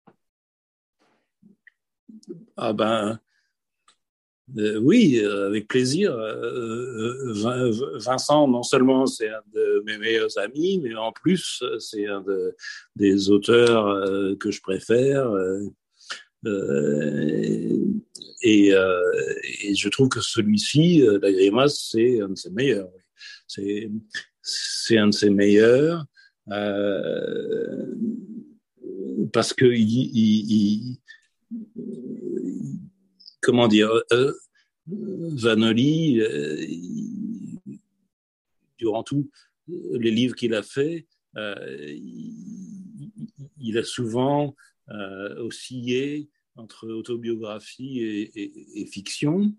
Ah ben, oui, avec plaisir. Vincent, non seulement c'est un de mes meilleurs amis, mais en plus, c'est un des auteurs que je préfère. Euh, et, euh, et je trouve que celui-ci, La Grimace, c'est un de ses meilleurs. Oui. C'est un de ses meilleurs. Euh, Parce que comment dire, Vanoli, durant tous les livres qu'il a fait, il a souvent oscillé entre autobiographie et fiction,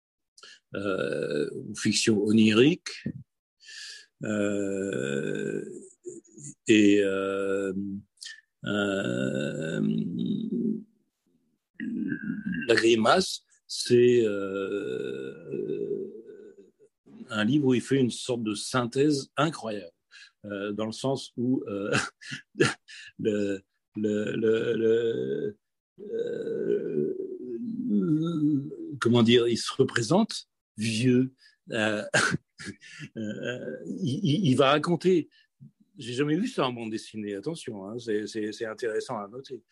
ou fiction onirique. Euh, et La Grimace, c'est un livre où il fait une sorte de synthèse incroyable, dans le sens où le, le euh, comment dire, il se représente vieux. Euh, il va raconter. J'ai jamais vu ça en bande dessinée. Attention, hein, c'est intéressant à noter.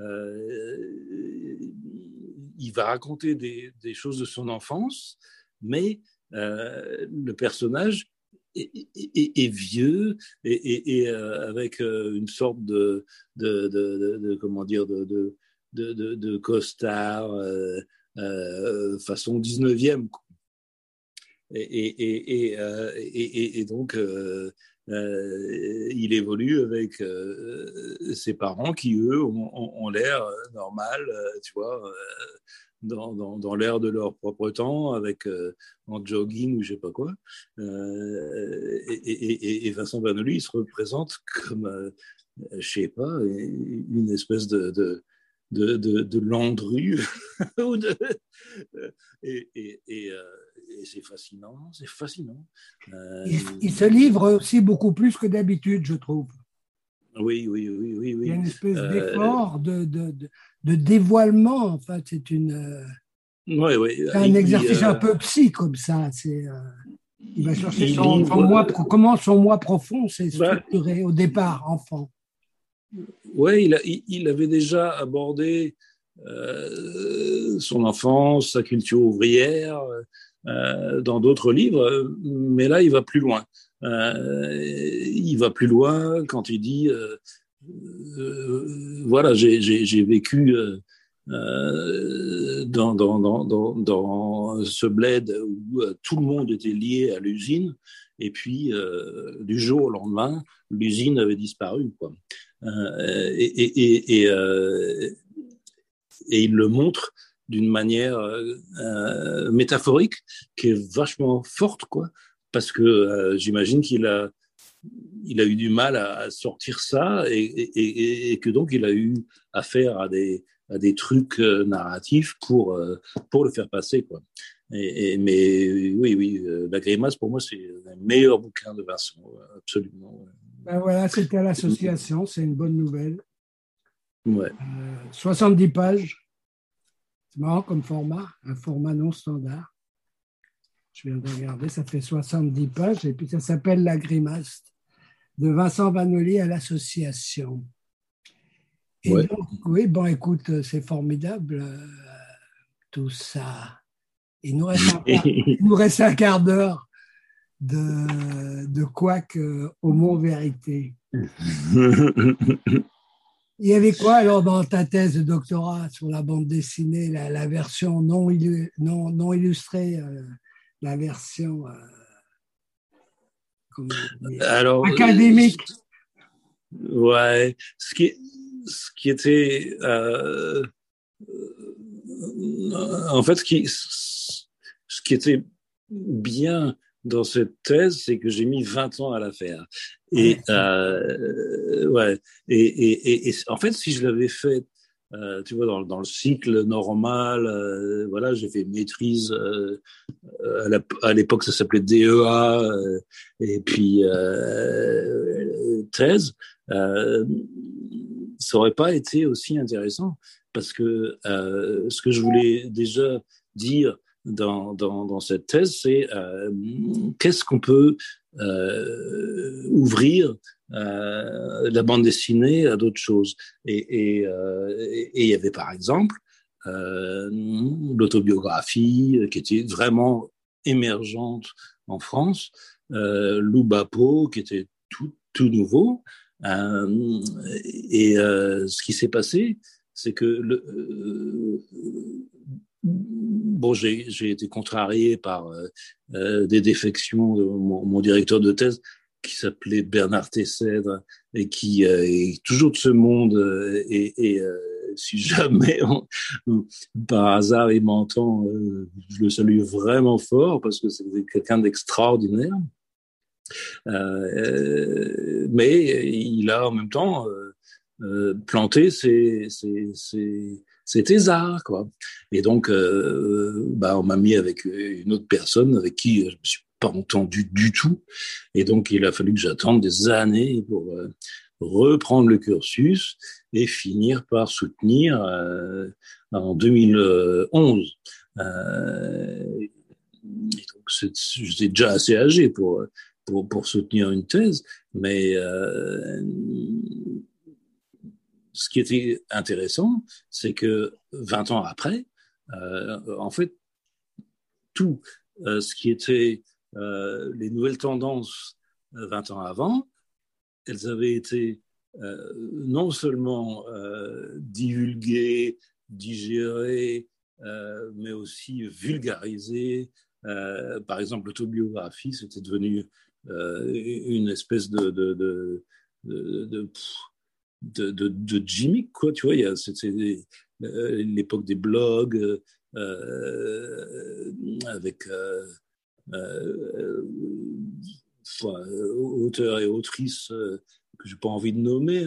Il va raconter des choses de son enfance, mais le personnage est vieux et avec une sorte de comment dire de costard façon 19e. Et donc, il évolue avec ses parents qui, eux, ont l'air normal, tu vois, dans l'air de leur propre temps, avec en jogging ou je sais pas quoi. Et Vincent Vanoli, il se représente comme, je sais pas, une espèce de Landru. et, et, et, euh, et c'est fascinant, c'est fascinant. Il se livre aussi beaucoup plus que d'habitude, je trouve. Oui. Il y a une espèce Euh, d'effort, de dévoilement. En fait, ouais. c'est un exercice un peu psy comme ça. Il va chercher Il livre. comment son moi profond s'est Bah, structuré au départ, enfant. ouais, il avait déjà abordé son enfance, sa culture ouvrière dans d'autres livres, mais là, il va plus loin. Il va plus loin quand il dit voilà, j'ai vécu dans ce bled où tout le monde était lié à l'usine, et puis du jour au lendemain, l'usine avait disparu, quoi. Et il le montre d'une manière métaphorique qui est vachement forte, quoi, parce que j'imagine il a eu du mal à sortir ça et que donc il a eu affaire à des trucs narratifs pour le faire passer, quoi. Mais oui, oui, La Grimace, pour moi, c'est le meilleur bouquin de Vincent, absolument. Ben voilà, c'était à l'association, c'est une bonne nouvelle. Ouais. 70 pages, c'est marrant comme format, un format non standard. Je viens de regarder, ça fait 70 pages, et puis ça s'appelle La Grimace, de Vincent Vanoli à l'association. Et Ouais. donc, oui, bon, écoute, c'est formidable, tout ça. Il nous reste un quart d'heure de couac au mot-vérité. Il y avait quoi alors dans ta thèse de doctorat sur la bande dessinée, la version non illustrée, la version Alors, académique? ouais, ce qui était, en fait, ce qui était bien dans cette thèse, c'est que j'ai mis 20 ans à la faire. Ouais, Ouais, et en fait, si je l'avais fait, tu vois, dans le cycle normal, voilà, j'ai fait maîtrise, à l'époque ça s'appelait DEA, et puis thèse, euh, ça aurait pas été aussi intéressant parce que ce que je voulais déjà dire dans cette thèse, c'est qu'est-ce qu'on peut ouvrir la bande dessinée à d'autres choses. Il y avait par exemple l'autobiographie qui était vraiment émergente en France, Lou Bapo qui était tout nouveau. Ce qui s'est passé, c'est que bon, j'ai été contrarié par des défections de mon directeur de thèse qui s'appelait Bernard Tessèdre et qui est toujours de ce monde si jamais par hasard il m'entend, je le salue vraiment fort parce que c'est quelqu'un d'extraordinaire. Mais il a en même temps planté ses thésards, quoi. Et donc, bah, on m'a mis avec une autre personne avec qui je me suis pas entendu du tout. Et donc, il a fallu que j'attende des années pour reprendre le cursus et finir par soutenir en 2011. Et donc, j'étais déjà assez âgé pour soutenir une thèse, mais ce qui était intéressant, c'est que 20 ans après, en fait, tout ce qui était les nouvelles tendances 20 ans avant, elles avaient été non seulement divulguées, digérées, mais aussi vulgarisées. Par exemple, l'autobiographie, c'était devenu une espèce de, de, de gimmick, quoi. Tu vois, c'était l'époque des blogs avec euh, auteurs et autrices que j'ai pas envie de nommer,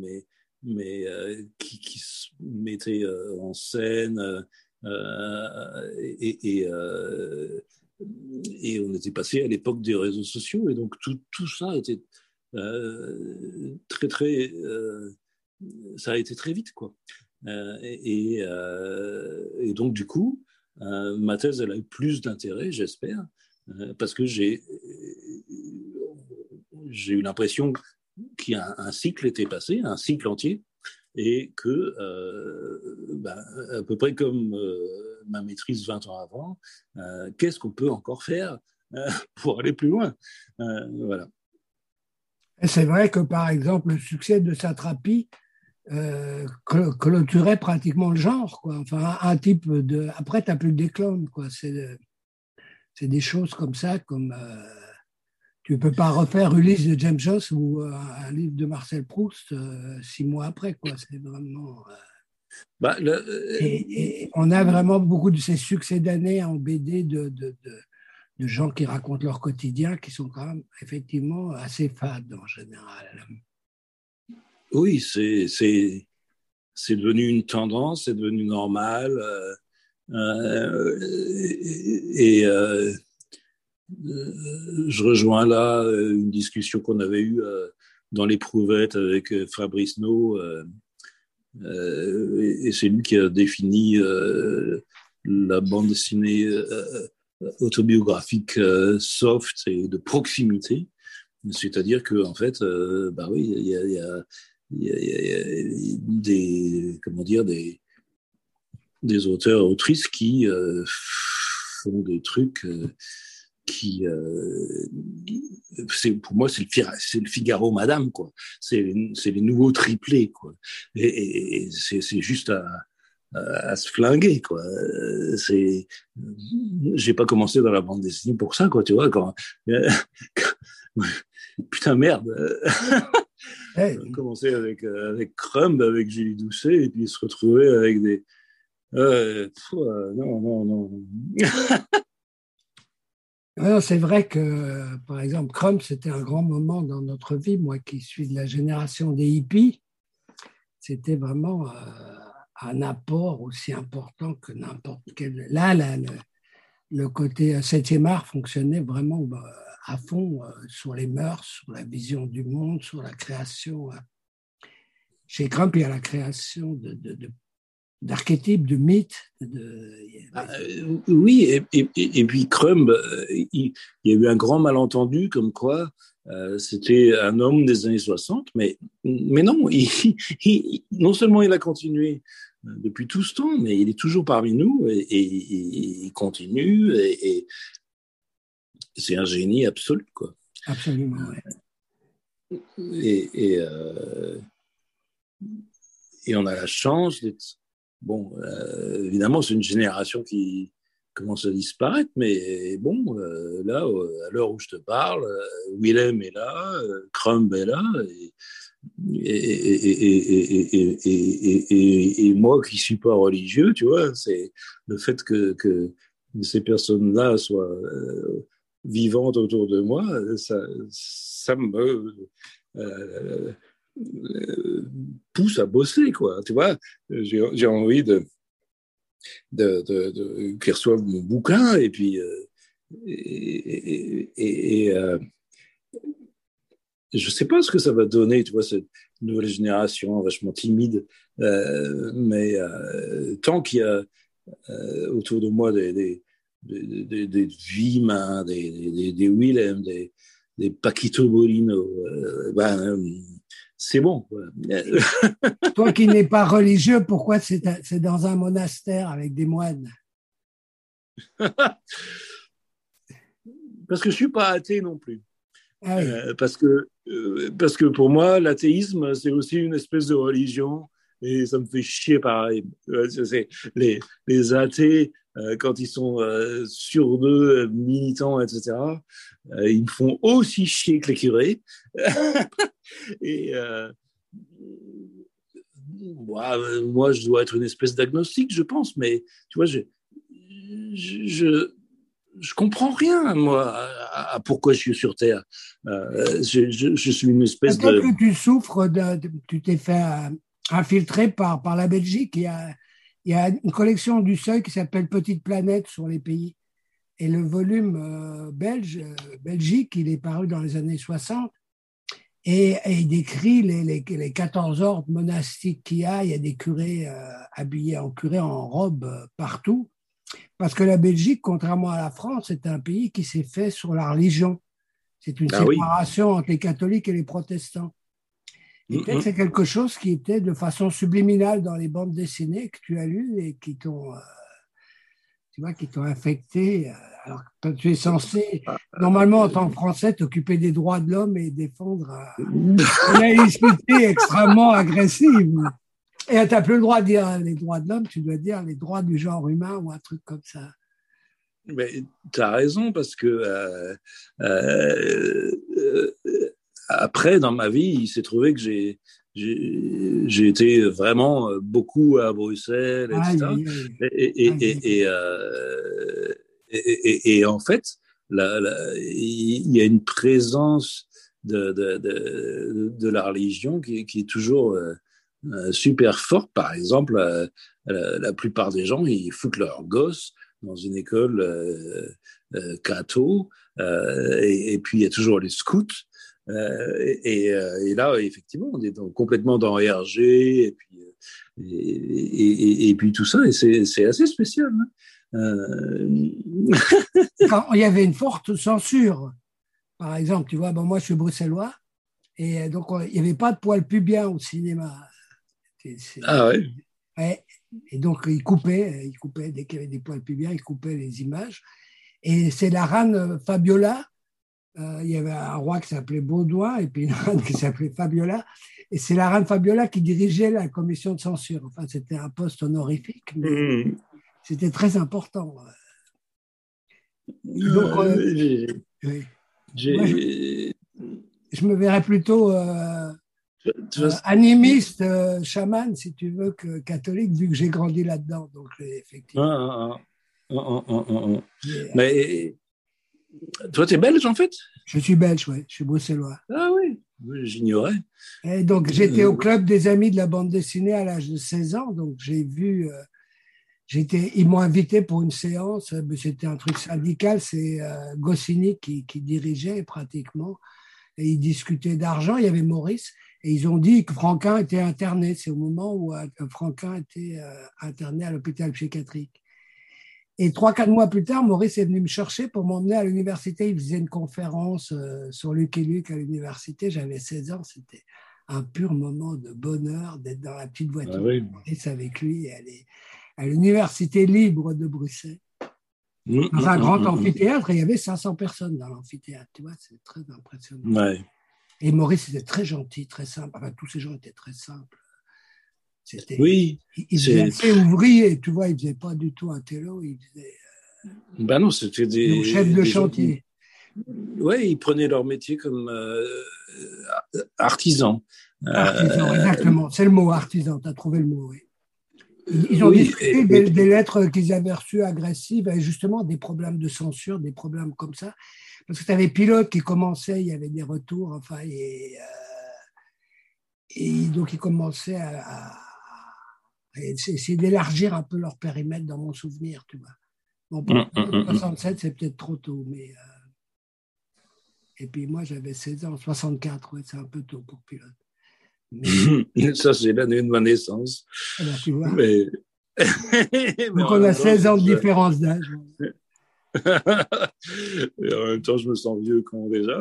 qui se mettaient en scène et on était passé à l'époque des réseaux sociaux et donc tout ça était très très ça a été très vite quoi. Et donc du coup ma thèse elle a eu plus d'intérêt j'espère parce que j'ai eu l'impression qu'un cycle était passé, un cycle entier, et que, ben, à peu près comme ma maîtrise 20 ans avant, qu'est-ce qu'on peut encore faire pour aller plus loin voilà. Et c'est vrai que, par exemple, le succès de Satrapi clôturait pratiquement le genre, quoi. Enfin, un type de... Après, tu n'as plus de clones, quoi. C'est des choses comme ça, comme... tu ne peux pas refaire Ulysse de James Joyce ou un livre de Marcel Proust 6 mois après, quoi. C'est vraiment... Bah, et on a vraiment beaucoup de ces succès d'années en BD de gens qui racontent leur quotidien, qui sont quand même effectivement assez fades en général. oui, c'est devenu une tendance, c'est devenu normal. Et je rejoins là une discussion qu'on avait eue dans l'Éprouvette avec Fabrice No, et c'est lui qui a défini la bande dessinée autobiographique soft et de proximité. C'est-à-dire que en fait, bah oui, il y a des, comment dire, des auteurs, autrices qui font des trucs qui, pour moi, c'est le Figaro Madame, quoi. C'est les nouveaux triplés, quoi. Et c'est juste à se flinguer, quoi. J'ai pas commencé dans la bande dessinée pour ça, quoi. Tu vois, putain merde. Hey. On commençait avec Crumb, avec Julie Doucet, et puis se retrouver avec des non, non, non. Alors, c'est vrai que, par exemple, Crumb, c'était un grand moment dans notre vie. Moi qui suis de la génération des hippies, c'était vraiment un apport aussi important que n'importe quel. Là, le côté 7e art fonctionnait vraiment à fond sur les mœurs, sur la vision du monde, sur la création. Chez Crumb, il y a la création d'archétypes, de mythes. Oui, et puis Crumb, il y a eu un grand malentendu comme quoi c'était un homme des années 60, mais non, non seulement il a continué depuis tout ce temps, mais il est toujours parmi nous et il continue et c'est un génie absolu, quoi. Absolument, ouais. Et, et on a la chance d'être... Bon, évidemment, c'est une génération qui commence à disparaître, mais bon, là, à l'heure où je te parle, Willem est là, Crumb est là, et moi qui suis pas religieux, tu vois, c'est le fait que ces personnes-là soient vivantes autour de moi, ça me pousse à bosser, quoi. Tu vois, j'ai envie qu'ils reçoivent mon bouquin et puis je sais pas ce que ça va donner, tu vois, cette nouvelle génération vachement timide, mais tant qu'il y a autour de moi des Vima, des Willem, des Paquito Bolino, c'est bon. Toi qui n'es pas religieux, pourquoi c'est dans un monastère avec des moines? Parce que je suis pas athée non plus. Ah oui. Parce que pour moi, l'athéisme, c'est aussi une espèce de religion et ça me fait chier pareil. C'est les athées, quand ils sont sur d'eux, militants, etc., ils me font aussi chier que les curés. Et moi, je dois être une espèce d'agnostique, je pense, mais tu vois, je comprends rien, moi, à pourquoi je suis sur Terre. Je suis une espèce Peut-être de... que tu souffres tu t'es fait infiltrer par la Belgique. Il y a une collection du Seuil qui s'appelle Petite planète sur les pays. Et le volume Belgique, il est paru dans les années 60. Et il décrit les 14 ordres monastiques qu'il y a. Il y a des curés habillés en curé, en robe partout. Parce que la Belgique, contrairement à la France, c'est un pays qui s'est fait sur la religion. C'est une Ah oui. séparation entre les catholiques et les protestants. Et peut-être c'est quelque chose qui était de façon subliminale dans les bandes dessinées que tu as lues et qui t'ont, tu vois, qui t'ont affecté Alors, quand tu es censé, normalement, en tant que Français, t'occuper des droits de l'homme et défendre une laïcité extrêmement agressive. Et tu n'as plus le droit de dire les droits de l'homme, tu dois dire les droits du genre humain ou un truc comme ça. Mais tu as raison, parce que après, dans ma vie, il s'est trouvé que j'ai été vraiment beaucoup à Bruxelles, Aïe, etc. aïe, aïe. Et, Aïe, aïe. et en fait, il y a une présence de la religion qui est toujours super forte. Par exemple, la plupart des gens, ils foutent leurs gosses dans une école catho, et puis il y a toujours les scouts. Et là, effectivement, on est complètement dans RG, et puis, et puis tout ça, et c'est assez spécial. Hein. Quand il y avait une forte censure, par exemple, tu vois, bon, moi je suis bruxellois, et donc il n'y avait pas de poils pubiens au cinéma. Ah ouais. Ouais. Et donc ils coupaient, dès qu'il y avait des poils pubiens, ils coupaient les images. Et c'est la reine Fabiola. Il y avait un roi qui s'appelait Baudouin et puis une reine qui s'appelait Fabiola. Et c'est la reine Fabiola qui dirigeait la commission de censure. Enfin, c'était un poste honorifique, mais c'était très important. Donc, oui. Moi, je me verrais plutôt animiste, chaman, si tu veux, que catholique, vu que j'ai grandi là-dedans. Donc, effectivement. Mais toi, tu es belge, en fait? Je suis belge, oui, je suis bruxellois. Ah oui, j'ignorais. Et donc, j'étais au club des amis de la bande dessinée à l'âge de 16 ans. Donc, j'ai vu, ils m'ont invité pour une séance. C'était un truc syndical. C'est Goscinny qui dirigeait pratiquement. Et ils discutaient d'argent. Il y avait Maurice. Et ils ont dit que Franquin était interné. C'est au moment où Franquin était interné à l'hôpital psychiatrique. Et 3-4 mois plus tard, Maurice est venu me chercher pour m'emmener à l'université. Il faisait une conférence sur Lucky Luke à l'université. J'avais 16 ans. C'était un pur moment de bonheur d'être dans la petite voiture. Ah oui. Maurice avec lui et aller à l'université libre de Bruxelles. Dans un grand amphithéâtre, et il y avait 500 personnes dans l'amphithéâtre. Tu vois, c'est très impressionnant. Ouais. Et Maurice était très gentil, très simple. Enfin, tous ces gens étaient très simples. Oui. Il faisait assez ouvrier, tu vois, il ne faisait pas du tout un télo, il faisait. Ben non, c'était des chefs de chantier. Oui, ils prenaient leur métier comme artisans. Artisan, exactement. C'est le mot, artisan. Tu as trouvé le mot, oui. Ils ont discuté des lettres qu'ils avaient reçues agressives, et justement des problèmes de censure, des problèmes comme ça. Parce que tu avais Pilote qui commençait, il y avait des retours, enfin, et donc ils commençaient à essayer d'élargir un peu leur périmètre dans mon souvenir, tu vois. Bon, pour 67, c'est peut-être trop tôt, mais. Et puis moi, j'avais 16 ans, 64, ouais, c'est un peu tôt pour Pilote. Mais... Ça, c'est l'année de ma naissance. Eh ben, tu vois. Mais... Donc, on a 16 ans de différence d'âge. Et en même temps, je me sens vieux quand déjà.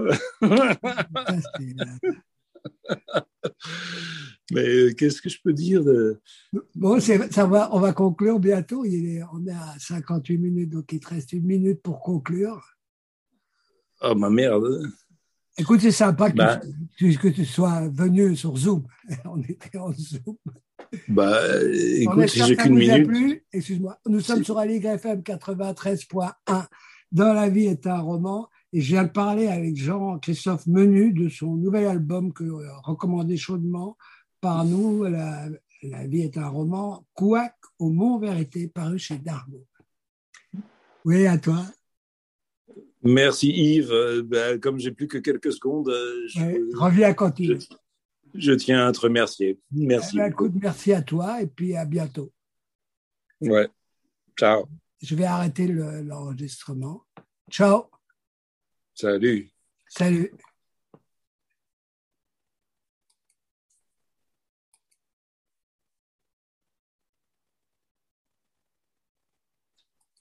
Mais qu'est-ce que je peux dire de... Bon, ça va, on va conclure bientôt. On est à 58 minutes, donc il te reste 1 minute pour conclure. Oh, ma merde. Écoute, c'est sympa que tu sois venu sur Zoom. On était en Zoom. Écoute, si j'ai qu'une minute. Plu. Excuse-moi. Nous sommes sur Aligre FM 93.1. Dans la vie est un roman. Et je viens de parler avec Jean-Christophe Menu de son nouvel album recommandé chaudement par nous. La vie est un roman. Couac au Mont-Vérité, paru chez Dargaud. Oui, à toi. Merci Yves. Comme j'ai plus que quelques secondes, reviens quand tu veux. Je tiens à te remercier. Merci. Écoute, merci à toi et puis à bientôt. Ouais. Ciao. Je vais arrêter l'enregistrement. Ciao. Salut. Salut.